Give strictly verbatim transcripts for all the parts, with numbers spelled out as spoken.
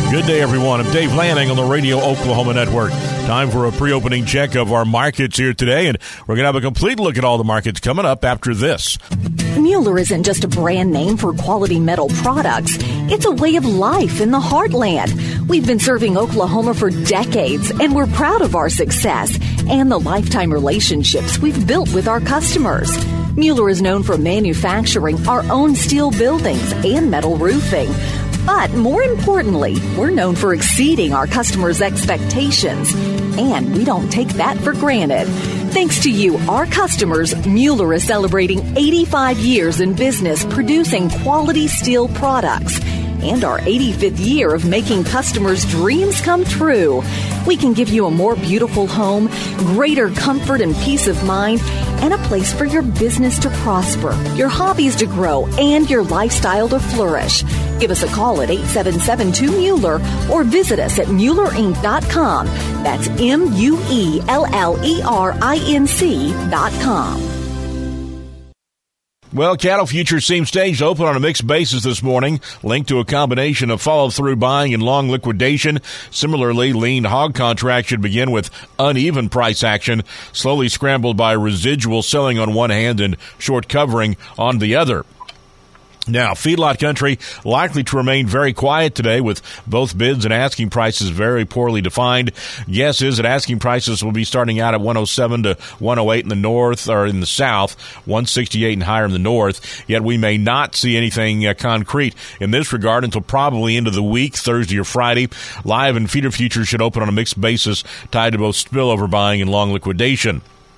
Good day, everyone. I'm Dave Lanning on the Radio Oklahoma Network. Time for a pre-opening check of our markets here today, and we're going to have a complete look at all the markets coming up after this. Mueller isn't just a brand name for quality metal products. It's a way of life in the heartland. We've been serving Oklahoma for decades, and we're proud of our success and the lifetime relationships we've built with our customers. Mueller is known for manufacturing our own steel buildings and metal roofing. But more importantly, we're known for exceeding our customers' expectations, and we don't take that for granted. Thanks to you, our customers, Mueller is celebrating eighty-five years in business producing quality steel products and our eighty-fifth year of making customers' dreams come true. We can give you a more beautiful home, greater comfort and peace of mind, and a place for your business to prosper, your hobbies to grow, and your lifestyle to flourish. Give us a call at eight seven seven two Mueller or visit us at Mueller Inc dot com. That's M U E L L E R I N C dot com. Well, cattle futures seem staged open on a mixed basis this morning, linked to a combination of follow-through buying and long liquidation. Similarly, lean hog contracts should begin with uneven price action, slowly scrambled by residual selling on one hand and short covering on the other. Now, feedlot country likely to remain very quiet today with both bids and asking prices very poorly defined. Guess is that asking prices will be starting out at one oh seven to one oh eight in the north or in the south, one sixty-eight and higher in the north. Yet we may not see anything uh, concrete in this regard until probably into the week, Thursday or Friday. Live and feeder futures should open on a mixed basis tied to both spillover buying and long liquidation.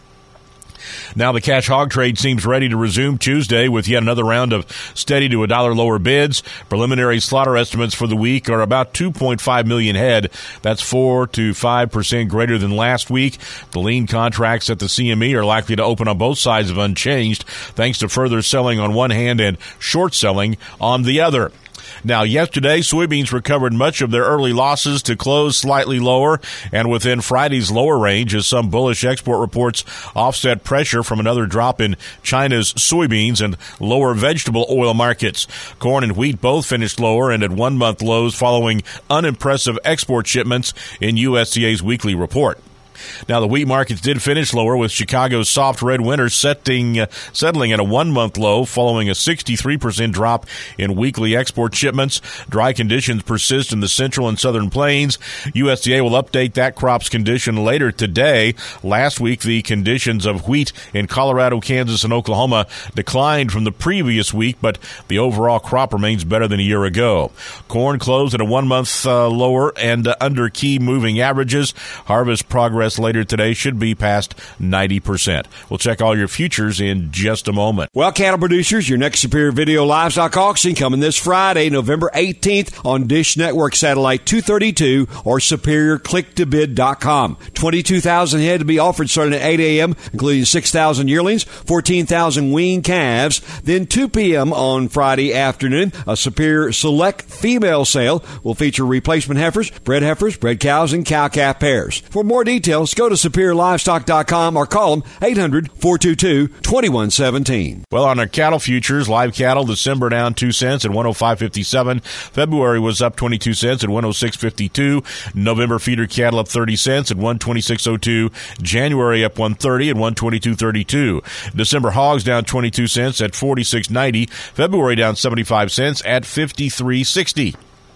Now the cash hog trade seems ready to resume Tuesday with yet another round of steady to a dollar lower bids. Preliminary slaughter estimates for the week are about two point five million head. That's four to five percent greater than last week. The lean contracts at the C M E are likely to open on both sides of unchanged, thanks to further selling on one hand and short selling on the other. Now, yesterday, soybeans recovered much of their early losses to close slightly lower and within Friday's lower range as some bullish export reports offset pressure from another drop in China's soybeans and lower vegetable oil markets. Corn and wheat both finished lower and at one-month lows following unimpressive export shipments in U S D A's weekly report. Now, the wheat markets did finish lower with Chicago's soft red winter setting, uh, settling at a one-month low following a sixty-three percent drop in weekly export shipments. Dry conditions persist in the central and southern plains. U S D A will update that crop's condition later today. Last week, the conditions of wheat in Colorado, Kansas, and Oklahoma declined from the previous week, but the overall crop remains better than a year ago. Corn closed at a one-month uh, lower and uh, under key moving averages. Harvest progress later today should be past ninety percent. We'll check all your futures in just a moment. Well, cattle producers, your next Superior Video Livestock Auction coming this Friday, November eighteenth on Dish Network Satellite two thirty-two or superior click to bid dot com. twenty-two thousand head to be offered starting at eight a.m., including six thousand yearlings, fourteen thousand weaned calves. Then two p.m. on Friday afternoon, a Superior Select female sale will feature replacement heifers, bred heifers, bred cows, and cow-calf pairs. For more details, go to superior livestock dot com or call them eight hundred, four two two, two one one seven. Well, on our cattle futures, live cattle, December down two cents at one oh five fifty-seven. February was up twenty-two cents at one oh six fifty-two. November feeder cattle up thirty cents at one twenty-six oh two. January up one thirty at one twenty-two thirty-two. December hogs down twenty-two cents at forty-six ninety. February down seventy-five cents at fifty-three sixty.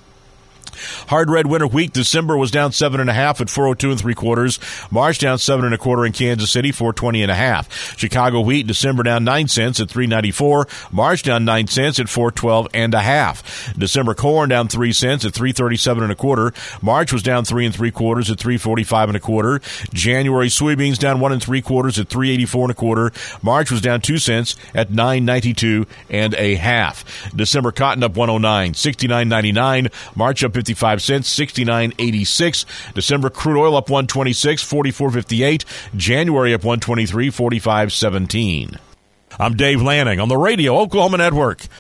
Hard red winter wheat, December was down seven and a half at four oh two and three quarters. March down seven and a quarter in Kansas City, four twenty and a half. Chicago wheat, December down nine cents at three ninety-four. March down nine cents at four twelve and a half. December corn down three cents at three thirty-seven and a quarter. March was down three and three quarters at three forty-five and a quarter. January soybeans down one and three quarters at three eighty-four and a quarter. March was down two cents at nine ninety-two and a half. December cotton up one oh nine, sixty-nine ninety-nine. March up fifty-five cents, sixty-nine eighty-six. December crude oil up one twenty-six, forty-four fifty-eight. January up one twenty-three, forty-five seventeen. I'm Dave Lanning on the Radio Oklahoma Network.